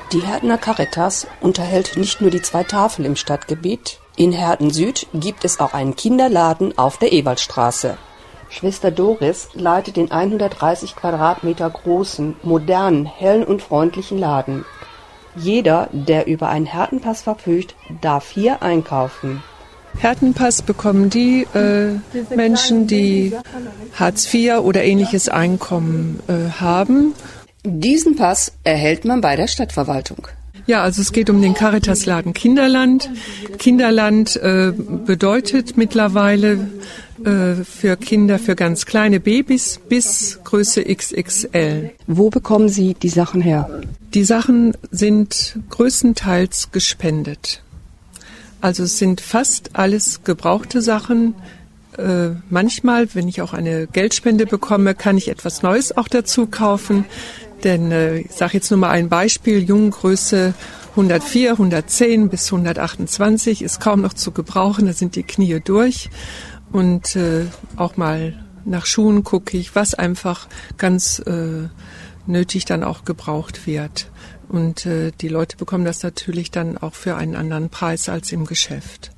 Die Hertener Caritas unterhält nicht nur die 2 Tafeln im Stadtgebiet. In Herten Süd gibt es auch einen Kinderladen auf der Ewaldstraße. Schwester Doris leitet den 130 Quadratmeter großen, modernen, hellen und freundlichen Laden. Jeder, der über einen Hertenpass verfügt, darf hier einkaufen. Hertenpass bekommen die Menschen, die Hartz IV oder ähnliches Einkommen haben. Diesen Pass erhält man bei der Stadtverwaltung. Ja, also es geht um den Caritas-Laden Kinderland. Kinderland bedeutet mittlerweile für Kinder, für ganz kleine Babys bis Größe XXL. Wo bekommen Sie die Sachen her? Die Sachen sind größtenteils gespendet. Also es sind fast alles gebrauchte Sachen. Manchmal, wenn ich auch eine Geldspende bekomme, kann ich etwas Neues auch dazu kaufen. Denn ich sage jetzt nur mal ein Beispiel, Jungengröße 104, 110 bis 128 ist kaum noch zu gebrauchen, da sind die Knie durch. Und auch mal nach Schuhen gucke ich, was einfach ganz nötig dann auch gebraucht wird. Und die Leute bekommen das natürlich dann auch für einen anderen Preis als im Geschäft.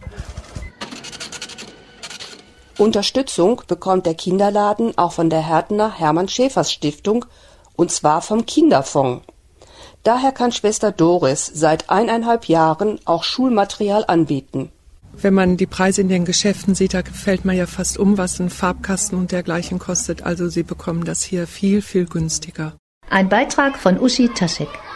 Unterstützung bekommt der Kinderladen auch von der Hertener Hermann-Schäfers-Stiftung, und zwar vom Kinderfonds. Daher kann Schwester Doris seit 1,5 Jahren auch Schulmaterial anbieten. Wenn man die Preise in den Geschäften sieht, da fällt man ja fast um, was ein Farbkasten und dergleichen kostet. Also sie bekommen das hier viel, viel günstiger. Ein Beitrag von Uschi Taschek.